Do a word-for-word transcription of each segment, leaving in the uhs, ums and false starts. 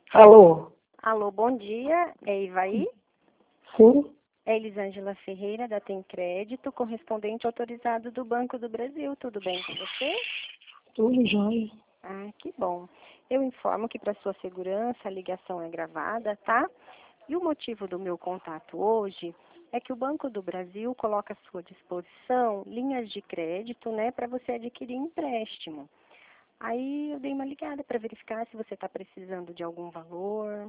Alô? Alô, bom dia. É Ivaí? Sim? É Elisângela Ferreira, da Tem Crédito, correspondente autorizado do Banco do Brasil. Tudo bem com você? Tudo jóia. Ah, que bom. Eu informo que para sua segurança a ligação é gravada, tá? E o motivo do meu contato hoje é que o Banco do Brasil coloca à sua disposição linhas de crédito, né, para você adquirir empréstimo. Aí eu dei uma ligada para verificar se você está precisando de algum valor.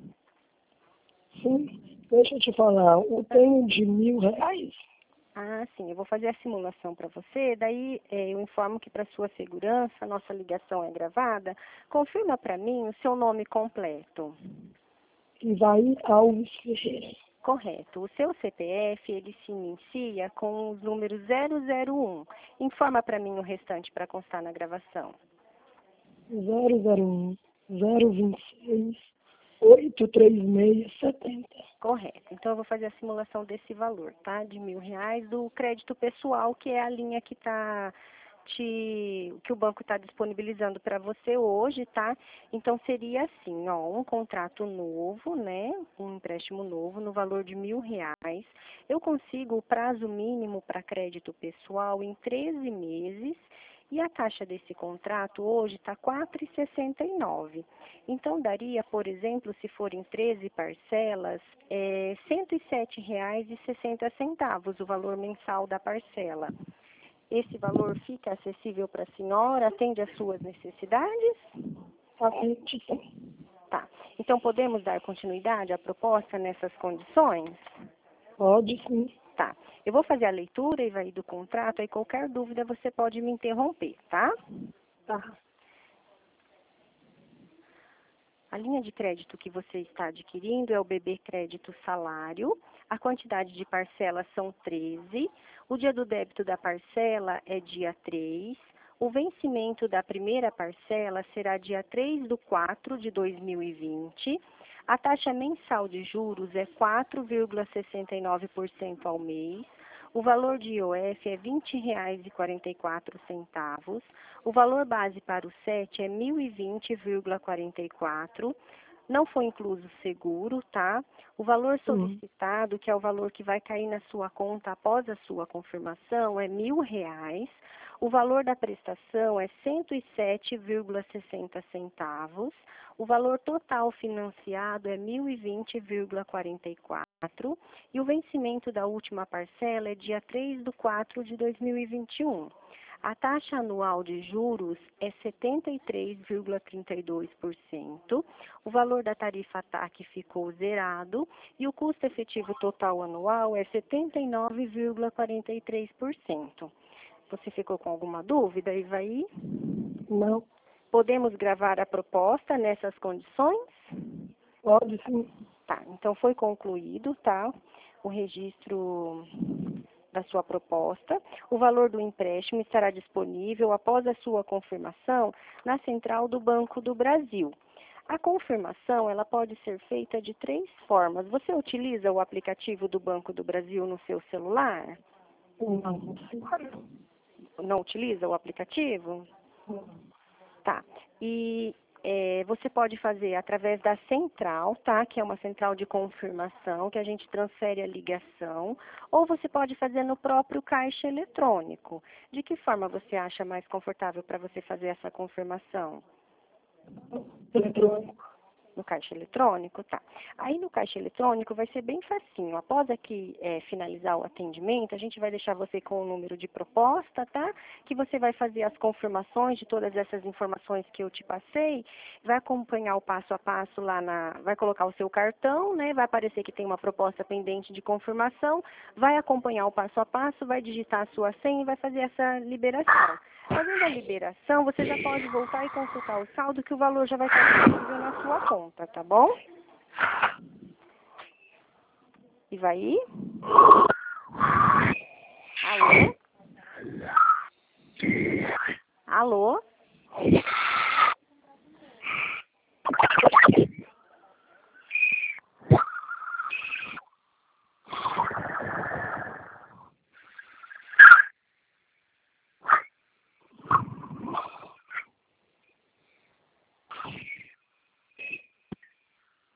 Sim. Deixa eu te falar, eu tenho de mil reais. Ah, sim, eu vou fazer a simulação para você, daí eh, eu informo que para sua segurança, a nossa ligação é gravada. Confirma para mim o seu nome completo. Ivaí Alves Ferreira. Correto. O seu C P F, ele se inicia com os números zero zero um. Informa para mim o restante para constar na gravação. zero zero um, zero vinte e seis, oito três seis, setenta. Correto. Então eu vou fazer a simulação desse valor, tá? De mil reais do crédito pessoal, que é a linha que tá te, que o banco está disponibilizando para você hoje, tá? Então seria assim, ó, um contrato novo, né? Um empréstimo novo no valor de mil reais. Eu consigo o prazo mínimo para crédito pessoal em treze meses. E a taxa desse contrato hoje está quatro reais e sessenta e nove centavos. Então, daria, por exemplo, se forem treze parcelas, é, cento e sete reais e sessenta centavos o valor mensal da parcela. Esse valor fica acessível para a senhora? Atende às suas necessidades? Atende, sim. Tá. Então, podemos dar continuidade à proposta nessas condições? Pode, sim. Tá. Eu vou fazer a leitura e vai do contrato, aí qualquer dúvida você pode me interromper, tá? Tá. A linha de crédito que você está adquirindo é o B B Crédito Salário. A quantidade de parcelas são treze. O dia do débito da parcela é dia três. O vencimento da primeira parcela será dia três de quatro de dois mil e vinte. A taxa mensal de juros é quatro vírgula sessenta e nove por cento ao mês. O valor de I O F é vinte reais e quarenta e quatro centavos. O valor base para o S E T é mil e vinte vírgula quarenta e quatro. Não foi incluso seguro, tá? O valor solicitado, que é o valor que vai cair na sua conta após a sua confirmação, é mil reais. O valor da prestação é cento e sete vírgula sessenta centavos. O valor total financiado é mil e vinte vírgula quarenta e quatro. E o vencimento da última parcela é dia três de quatro de dois mil e vinte e um. A taxa anual de juros é setenta e três vírgula trinta e dois por cento, o valor da tarifa T A C ficou zerado e o custo efetivo total anual é setenta e nove vírgula quarenta e três por cento. Você ficou com alguma dúvida, Ivaí? Não. Podemos gravar a proposta nessas condições? Pode, sim. Tá, então foi concluído, tá? O registro da sua proposta. O valor do empréstimo estará disponível após a sua confirmação na central do Banco do Brasil. A confirmação, ela pode ser feita de três formas. Você utiliza o aplicativo do Banco do Brasil no seu celular? Não. Não utiliza o aplicativo? Não. Tá. E é, você pode fazer através da central, tá? Que é uma central de confirmação, que a gente transfere a ligação, ou você pode fazer no próprio caixa eletrônico. De que forma você acha mais confortável para você fazer essa confirmação? Eletrônico. No caixa eletrônico, tá. Aí no caixa eletrônico vai ser bem facinho. Após aqui é, finalizar o atendimento, a gente vai deixar você com o número de proposta, tá? Que você vai fazer as confirmações de todas essas informações que eu te passei, vai acompanhar o passo a passo lá na... vai colocar o seu cartão, né? Vai aparecer que tem uma proposta pendente de confirmação, vai acompanhar o passo a passo, vai digitar a sua senha e vai fazer essa liberação. Fazendo a liberação, você já pode voltar e consultar o saldo, que o valor já vai estar disponível na sua conta, tá bom? E vai ir? Alô? Alô?